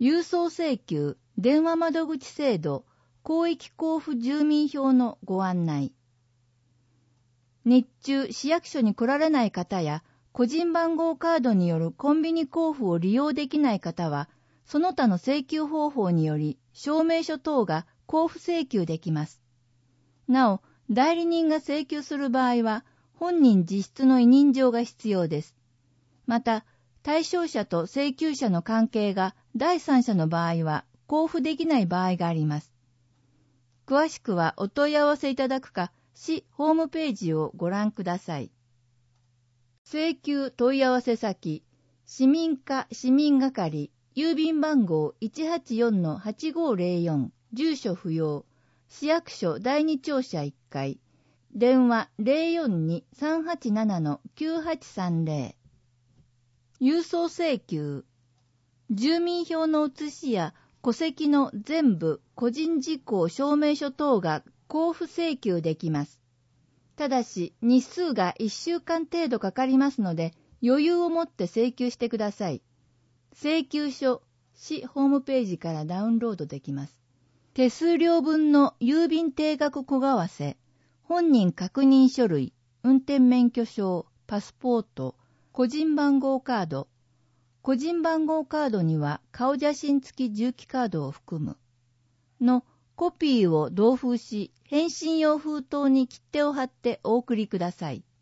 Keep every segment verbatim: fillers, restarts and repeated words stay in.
郵送請求、電話窓口制度、広域交付住民票のご案内。日中、市役所に来られない方や、個人番号カードによるコンビニ交付を利用できない方は、その他の請求方法により、証明書等が交付請求できます。なお、代理人が請求する場合は、本人自筆の委任状が必要です。また、対象者と請求者の関係が第三者の場合は、交付できない場合があります。詳しくはお問い合わせいただくか、市ホームページをご覧ください。請求問い合わせ先、市民課市民係、郵便番号 いちはちよんのはちごーぜろよん、住所不要、市役所だいに庁舎いっかい、電話 ゼロよんに さんはちななのきゅうはちさんぜろ。郵送請求、住民票の写しや戸籍の全部個人事項証明書等が交付請求できます。ただし日数がいっしゅうかん程度かかりますので余裕を持って請求してください。請求書、市ホームページからダウンロードできます。手数料分の郵便定額小為替、本人確認書類、運転免許証、パスポート、個人番号カード、個人番号カードには顔写真付き重機カードを含むのコピーを同封し、返信用封筒に切手を貼ってお送りください。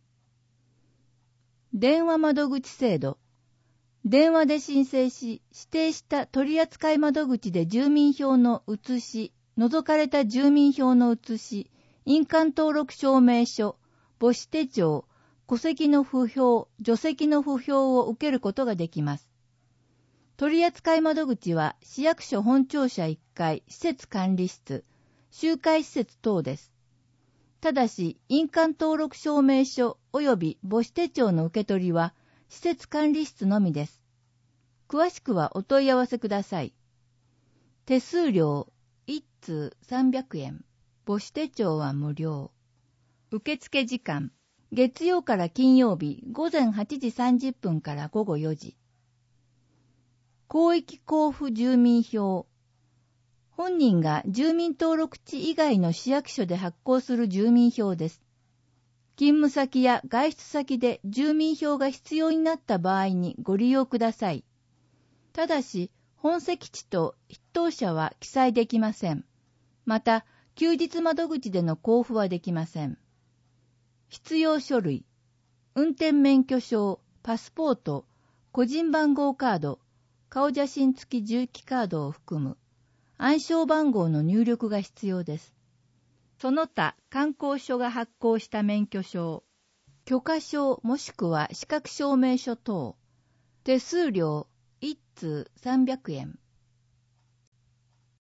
電話窓口制度。電話で申請し、指定した取扱窓口で住民票の写し、除かれた住民票の写し、印鑑登録証明書、母子手帳、戸籍の不評、除籍の不評を受けることができます。取扱窓口は市役所本庁舎いっかい施設管理室、集会施設等です。ただし、印鑑登録証明書及び母子手帳の受け取りは施設管理室のみです。詳しくはお問い合わせください。手数料いち通さんびゃくえん、母子手帳は無料。受付時間、月曜から金曜日午前はちじさんじゅっぷんから午後よじ。広域交付住民票。本人が住民登録地以外の市役所で発行する住民票です。勤務先や外出先で住民票が必要になった場合にご利用ください。ただし、本籍地と筆頭者は記載できません。また、休日窓口での交付はできません。必要書類、運転免許証、パスポート、個人番号カード、顔写真付き重機カードを含む暗証番号の入力が必要です。その他、観光所が発行した免許証、許可証もしくは資格証明書等、手数料いち通さんびゃくえん。